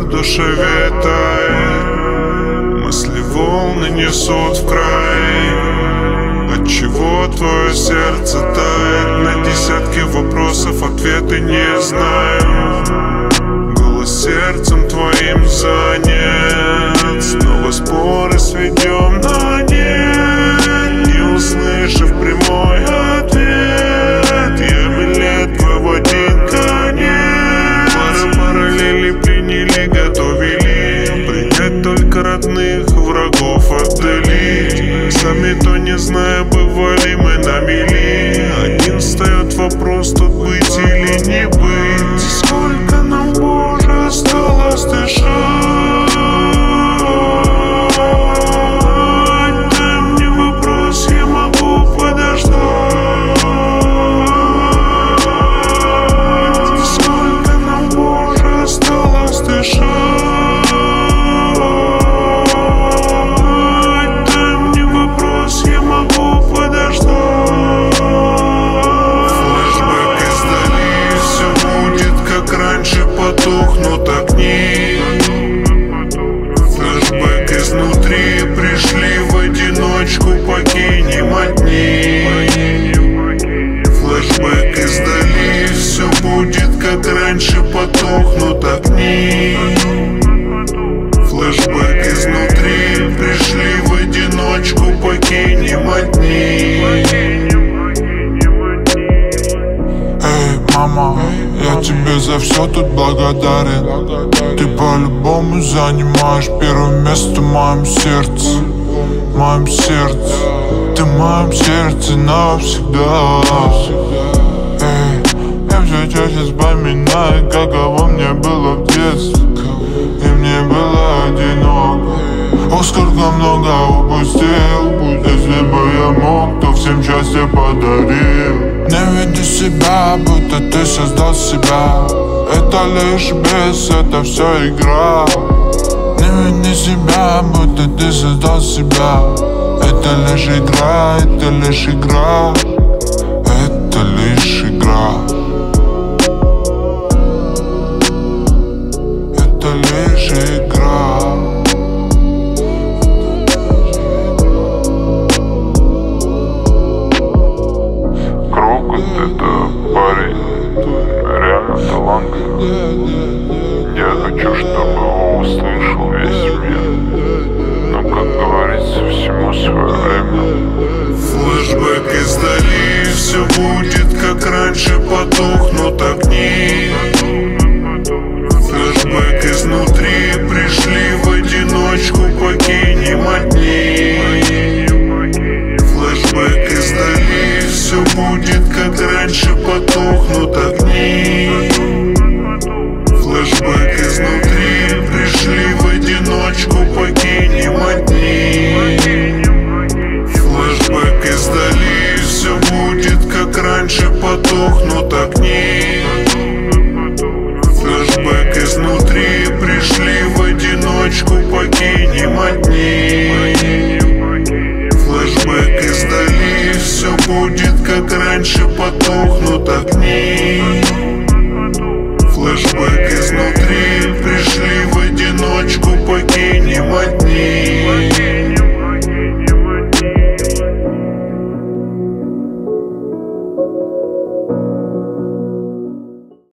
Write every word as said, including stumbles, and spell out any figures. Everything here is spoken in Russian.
в душе витает, мысли волны несут в край. Отчего твое сердце тает? На десятки вопросов ответы не знаю. Голос сердцем твоим занят. Снова споры сведем на нет, не услышав прямой ответ. Я билет твой в один конец. Пара параллели приняли, готовили принять только родных, врагов отдалить. Сами то не зная, бывали мы на мели. Один встает вопрос, тут быть или не быть. Сколько нам, Боже, осталось дышать? Дай мне вопрос, я могу подождать. Сколько нам, Боже, осталось дышать? Потухнут огни. Флэшбэк изнутри. Пришли в одиночку, покинем одни. Флэшбэк издали. Все будет как раньше, потухнут огни. Флэшбэк изнутри. Пришли в одиночку, покинем одни. Эй, мама, я тебе за все тут благодарен. Ты по-любому занимаешь первое место в моем сердце. В моем сердце. Ты в моем сердце навсегда. Эй, я все чаще вспоминаю, каково мне было в детстве. И мне было одиноко. Ох, сколько много упустил. Если бы я мог, то всем счастье подарил. Не веди себя, будто ты создал себя. Это лишь бес, это все игра. Не веди себя, будто ты создал себя. Это лишь игра, это лишь игра. Это лишь игра. Это лишь игра. Это парень реально талантлив. Я хочу, чтобы его услышал весь мир. Но, как говорится, всему свое время. Флэшбэк издали. Все будет как раньше, потухнут огни. Флэшбэк изнутри. Пришли в одиночку, покинем одни. Флэшбэк издали. Все будет как раньше, потухнут огни. Флэшбэк изнутри. Пришли в одиночку, покинем одни. Флэшбэк издали. Все будет как раньше, потухнут огни. Флэшбэк изнутри. Пришли в одиночку, покинем одни. Флэшбэк издали. Все будет как раньше, потухнут огни. Флэшбэк изнутри. Пришли в одиночку, покинем.